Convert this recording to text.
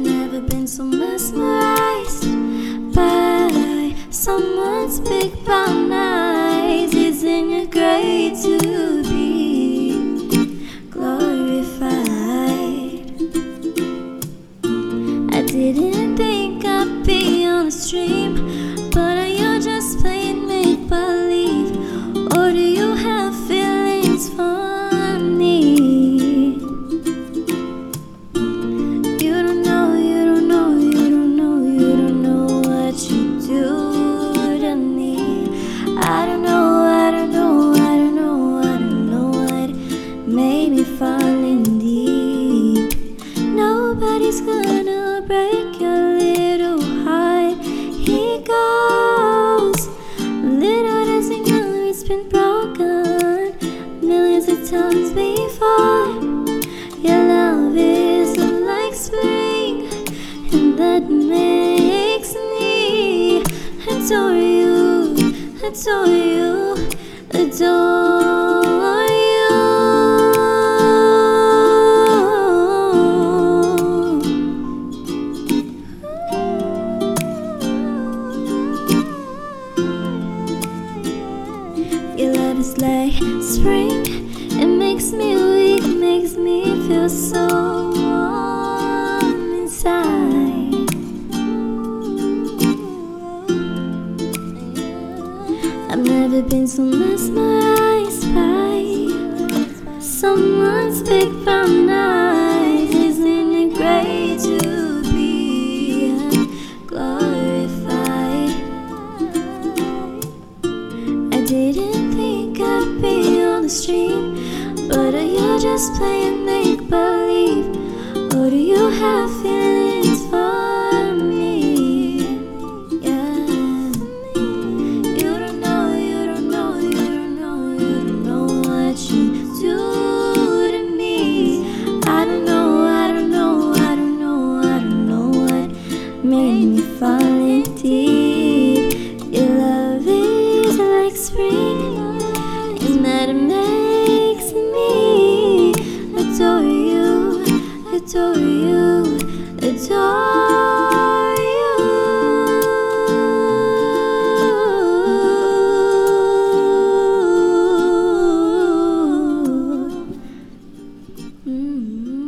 never been so mesmerized by someone's big brown eyes. Isn't it great to be glorified? I didn't think I'd be on the stream, but are you just playing make-believe? Or do you have feelings for me? You don't know, you don't know, you don't know, you don't know what you do to me. I don't know, I don't know, I don't know, I don't know what made me fall in deep. Nobody's gonna break your little heart. He goes, little does he know it's been broken millions of times before. Your love is like spring, and that makes me adore you, adore you, adore you. Your love is like spring, it makes me weak, makes me feel so warm inside. I've never been so mesmerized by someone's big brown eyes. Isn't it great to be glorified? I didn't think I'd be on the stream, but are you just playing make-believe? Or do you have feelings for me? Yeah. You don't know, you don't know, you don't know, you don't know what you do to me. I don't know, I don't know, I don't know, I don't know what made me fall in deep. Your love is like spring, and that makes me adore you, adore you, adore you. Mm-hmm.